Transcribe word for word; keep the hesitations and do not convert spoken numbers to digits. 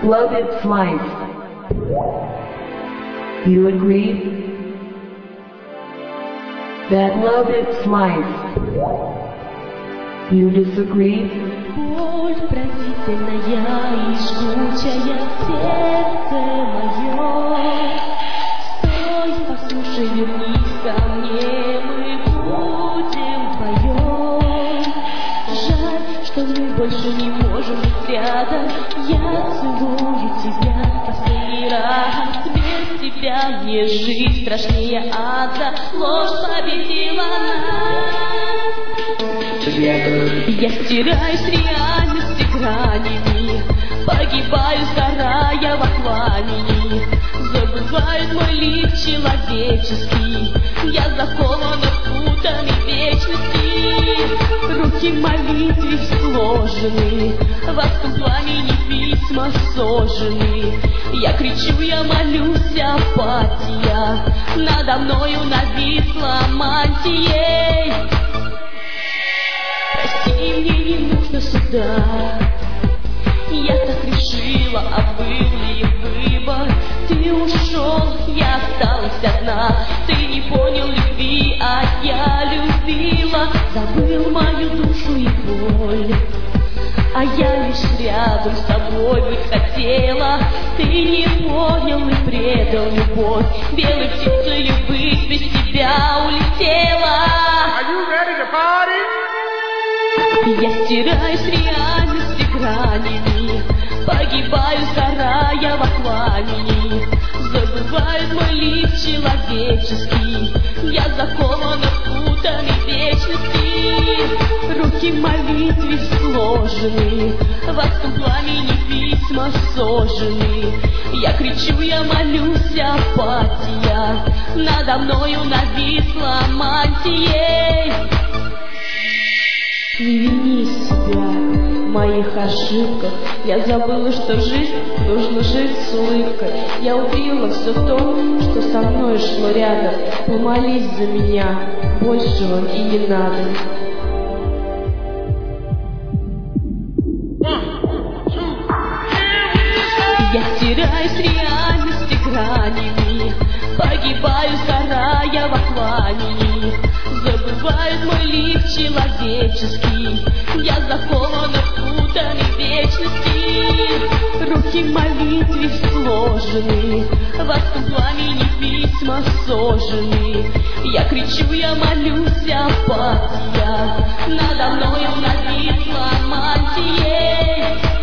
love its life. You agree? That love its life. You disagree? Боль пронзительная и жгучая в сердце моем. Стой, послушай, вернись ко мне, мы будем вдвоем. Жаль, что мы больше не можем быть рядом. Я целую тебя последний раз. Без тебя мне жизнь страшнее ада. Ложь победила нас. Я стираюсь реальности гранями, погибаю, сгорая в аквамии. Забывает мой лик человеческий, я закована в путами вечности. Руки в молитве сложены, в адском пламени письма сожжены. Я кричу, я молюсь, апатия надо мною нависла мантией. Прости, мне не нужно суда. Я так решила, а был ли выбор? Ты ушел, я осталась одна. Ты не понял любви, а я любила. Забыл мою душу и боль, а я лишь рядом с тобой быть хотела. Ты не понял и предал любовь. Белой птицей быть без тебя улетела. Are you ready to party? Я стираюсь реальности гранями, погибаю, сгорая в аквамии. Забывает мой лик человеческий, я закована путами вечности. Руки в молитве сложены, в адском пламени письма сожжены. Я кричу, я молюсь, апатия надо мною нависла мантией. Не вини себя в моих ошибках. Я забыла, что жизнь нужно жить с улыбкой. Я убила все то, что со мной шло рядом. Помолись за меня, большего и не надо. Я стираюсь реальности гранями, погибаю, сгорая в аквамии. Забывает мой лик человеческий, я закована путами вечности. Руки в молитве сложены, в адском пламени письма сожжены. Я кричу, я молюсь, апатия надо мною нависла мантией.